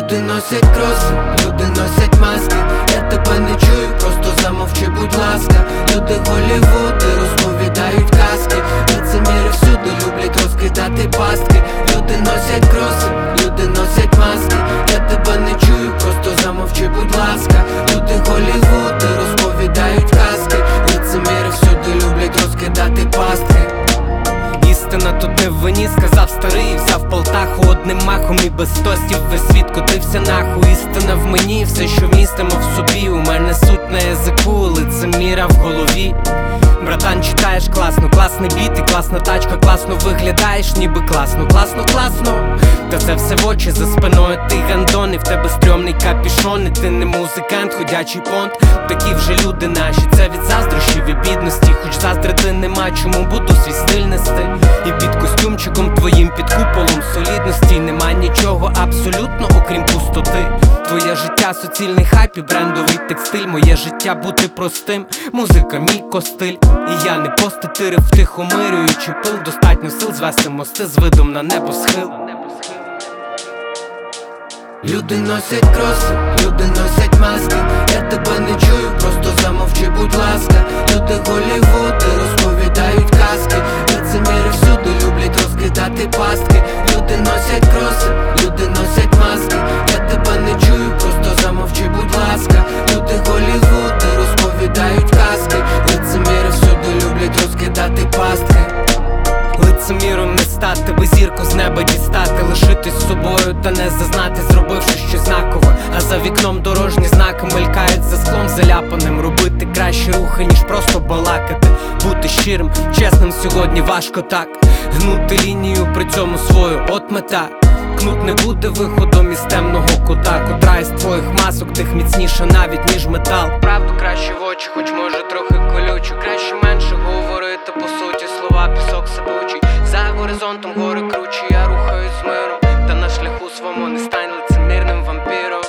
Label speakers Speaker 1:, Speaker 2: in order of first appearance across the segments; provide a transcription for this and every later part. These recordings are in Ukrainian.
Speaker 1: Люди носять кроси, люди носять маски. Я тебе не чую, просто замовчи, будь ласка. Люди Голлівуди розповідають казки. Лицеміри всюди люблять розкидати пастки. Люди носять кроси, люди носять маски. Я тебе не чую, просто замовчи, будь ласка. Люди Голлівуди розповідають казки. Лицеміри всюди люблять розкидати пастки.
Speaker 2: Істина тут не в вині, сказав старий, взяв Полтаху одним махом і без тостів весь світ котився нахуй. Істина в мені, все що вмістимо в собі. У мене суть на язику, лицеміра в голові. Братан, читаєш класно, класний біт і класна тачка, класно виглядаєш, ніби класно, класно, класно. Та це все в очі за спиною, ти гандон, і в тебе стрьомний капішон. І ти не музикант, ходячий понт. Такі вже люди наші, це від заздрощів і бідності. Хоч заздрити нема чому, буду свій стиль нести. І під костюмчиком твоїм, під куполом солідності нема нічого абсолютно, окрім пустоти. Твоє життя суцільний хайп і брендовий текстиль. Моє життя бути простим, музика мій костиль. І я не постатирив, втихомирюючи пил. Достатньо сил звести мости з видом на небосхил.
Speaker 1: Люди носять кроси, люди носять маски. Я тебе не чую, просто замовчи, будь ласка. Люди Голлівуди розповідають казки. Лицеміри всюди люблять розкидати пастки. Люди носять кроси, люди носять маски. Я тебе не чую, просто замовчи, будь ласка. Люди Голлівуди розповідають казки. Лицеміри всюди люблять розкидати пастки.
Speaker 2: Лицеміром не стати, би зірку з неба дістати. Лишитись собою та не зазнати, зробивши щось знакове. А за вікном дорожні знаки мелькають за склом заляпаним. Робити кращі рухи, ніж просто балакати. Бути щирим, чесним сьогодні важко так. Гнути лінію при цьому свою, от мета. Кнут не буде виходом із темного кута. Котра із твоїх масок тих міцніша навіть, ніж метал. Правду краще в очі, хоч може трохи колючу. Краще менше говорити по суті, слова пісок сипучий. За горизонтом гори кручі, я рухаюсь з миром. Та на шляху своєму не стань лицемірним вампіром.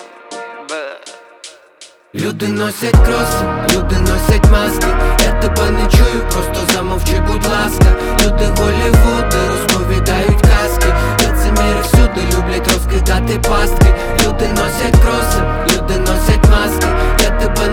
Speaker 1: Люди носять кроси, люди носять маски. Я тебе не чую, просто замовчи, будь ласка. Люди Голлівуди розповідають казки. Лицеміри всюди люблять розкидати пастки. Люди носять кроси, люди носять маски. Я тебе